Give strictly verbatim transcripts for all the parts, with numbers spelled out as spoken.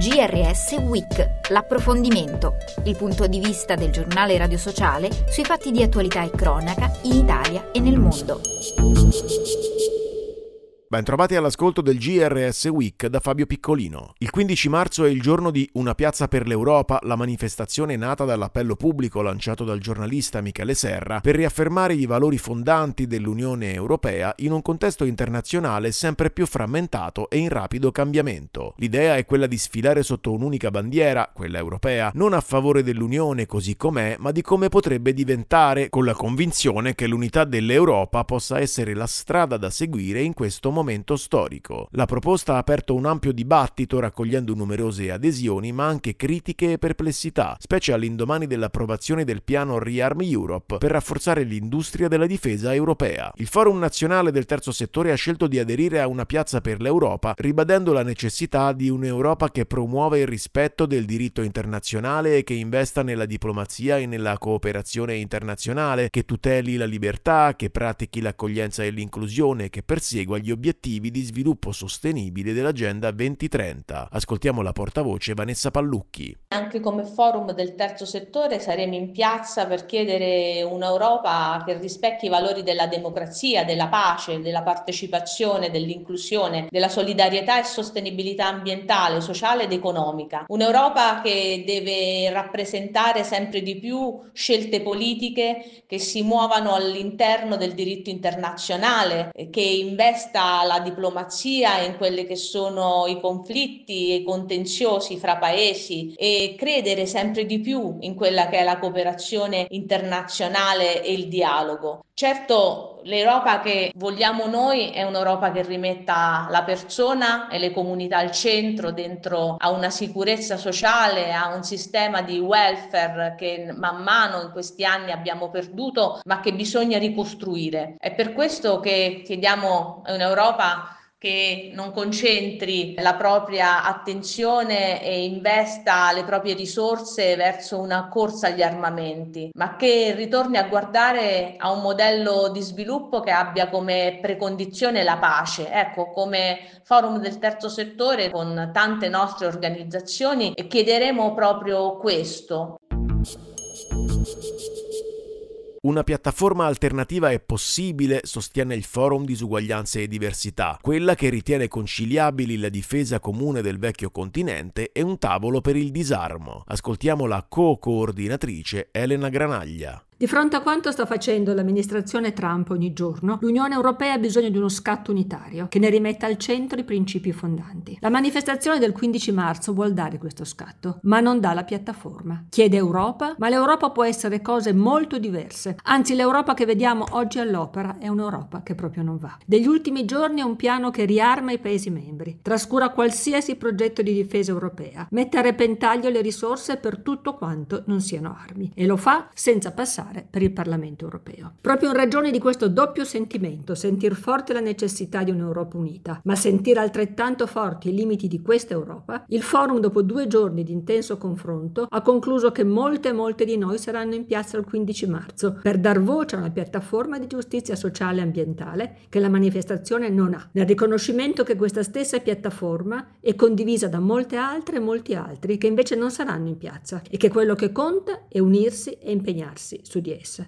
G R S Week, l'approfondimento, il punto di vista del giornale radio sociale sui fatti di attualità e cronaca in Italia e nel mondo. Bentrovati all'ascolto del G R S Week da Fabio Piccolino. Il quindici marzo è il giorno di Una piazza per l'Europa, la manifestazione nata dall'appello pubblico lanciato dal giornalista Michele Serra per riaffermare i valori fondanti dell'Unione Europea in un contesto internazionale sempre più frammentato e in rapido cambiamento. L'idea è quella di sfilare sotto un'unica bandiera, quella europea, non a favore dell'Unione così com'è, ma di come potrebbe diventare, con la convinzione che l'unità dell'Europa possa essere la strada da seguire in questo momento. momento storico. La proposta ha aperto un ampio dibattito raccogliendo numerose adesioni ma anche critiche e perplessità, specie all'indomani dell'approvazione del piano Rearm Europe per rafforzare l'industria della difesa europea. Il Forum Nazionale del Terzo Settore ha scelto di aderire a Una piazza per l'Europa, ribadendo la necessità di un'Europa che promuova il rispetto del diritto internazionale e che investa nella diplomazia e nella cooperazione internazionale, che tuteli la libertà, che pratichi l'accoglienza e l'inclusione, che persegua gli obiettivi di sviluppo sostenibile dell'Agenda duemilatrenta. Ascoltiamo la portavoce Vanessa Pallucchi. Anche come forum del terzo settore saremo in piazza per chiedere un'Europa che rispecchi i valori della democrazia, della pace, della partecipazione, dell'inclusione, della solidarietà e sostenibilità ambientale, sociale ed economica. Un'Europa che deve rappresentare sempre di più scelte politiche che si muovano all'interno del diritto internazionale, che investa la diplomazia in quelli che sono i conflitti e i contenziosi fra paesi e credere sempre di più in quella che è la cooperazione internazionale e il dialogo. Certo, l'Europa che vogliamo noi è un'Europa che rimetta la persona e le comunità al centro, dentro a una sicurezza sociale, a un sistema di welfare che man mano in questi anni abbiamo perduto, ma che bisogna ricostruire. È per questo che chiediamo un'Europa che non concentri la propria attenzione e investa le proprie risorse verso una corsa agli armamenti, ma che ritorni a guardare a un modello di sviluppo che abbia come precondizione la pace. Ecco, come Forum del Terzo Settore, con tante nostre organizzazioni, chiederemo proprio questo. Una piattaforma alternativa è possibile, sostiene il Forum Disuguaglianze e Diversità, quella che ritiene conciliabili la difesa comune del vecchio continente e un tavolo per il disarmo. Ascoltiamo la co-coordinatrice Elena Granaglia. Di fronte a quanto sta facendo l'amministrazione Trump ogni giorno, l'Unione Europea ha bisogno di uno scatto unitario che ne rimetta al centro i principi fondanti. La manifestazione del quindici marzo vuol dare questo scatto, ma non dà la piattaforma. Chiede Europa, ma l'Europa può essere cose molto diverse. Anzi, l'Europa che vediamo oggi all'opera è un'Europa che proprio non va. Degli ultimi giorni è un piano che riarma i Paesi membri, trascura qualsiasi progetto di difesa europea, mette a repentaglio le risorse per tutto quanto non siano armi e lo fa senza passare per il Parlamento europeo. Proprio in ragione di questo doppio sentimento, sentir forte la necessità di un'Europa unita, ma sentire altrettanto forti i limiti di questa Europa, il Forum, dopo due giorni di intenso confronto, ha concluso che molte e molte di noi saranno in piazza il quindici marzo per dar voce a una piattaforma di giustizia sociale e ambientale che la manifestazione non ha, nel riconoscimento che questa stessa piattaforma è condivisa da molte altre e molti altri che invece non saranno in piazza e che quello che conta è unirsi e impegnarsi su di essa.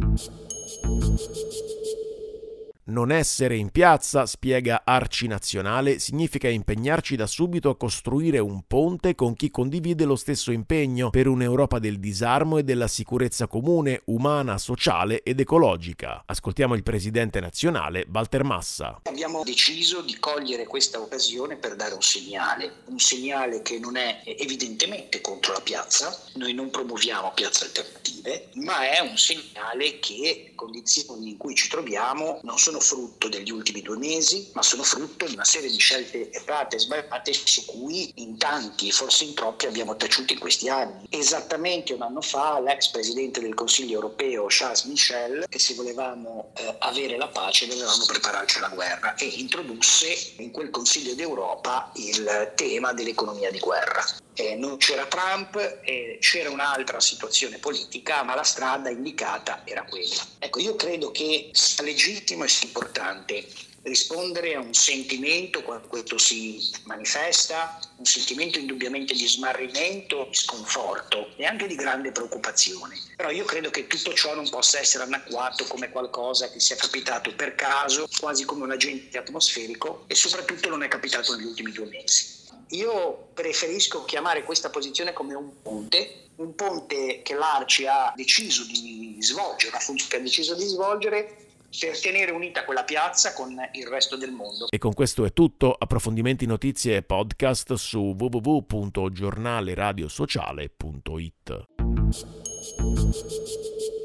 Non essere in piazza, spiega Arci Nazionale, significa impegnarci da subito a costruire un ponte con chi condivide lo stesso impegno per un'Europa del disarmo e della sicurezza comune, umana, sociale ed ecologica. Ascoltiamo il presidente nazionale Walter Massa. Abbiamo deciso di cogliere questa occasione per dare un segnale, un segnale che non è evidentemente contro la piazza, noi non promuoviamo piazze alternative, ma è un segnale che le condizioni in cui ci troviamo non sono frutto degli ultimi due mesi, ma sono frutto di una serie di scelte errate e sbagliate su cui in tanti, forse in troppi, abbiamo taciuto in questi anni. Esattamente un anno fa l'ex presidente del Consiglio europeo Charles Michel, che se volevamo eh, avere la pace dovevamo prepararci alla guerra, e introdusse in quel Consiglio d'Europa il tema dell'economia di guerra. Eh, non c'era Trump, eh, c'era un'altra situazione politica, ma la strada indicata era quella. Ecco, io credo che sia legittimo e sia importante rispondere a un sentimento quando questo si manifesta, un sentimento indubbiamente di smarrimento, di sconforto e anche di grande preoccupazione. Però io credo che tutto ciò non possa essere annacquato come qualcosa che sia capitato per caso, quasi come un agente atmosferico, e soprattutto non è capitato negli ultimi due mesi. Io preferisco chiamare questa posizione come un ponte, un ponte che l'Arci ha deciso di svolgere, una funzione che ha deciso di svolgere per tenere unita quella piazza con il resto del mondo. E con questo è tutto. Approfondimenti, notizie e podcast su w w w punto giornale radio sociale punto it.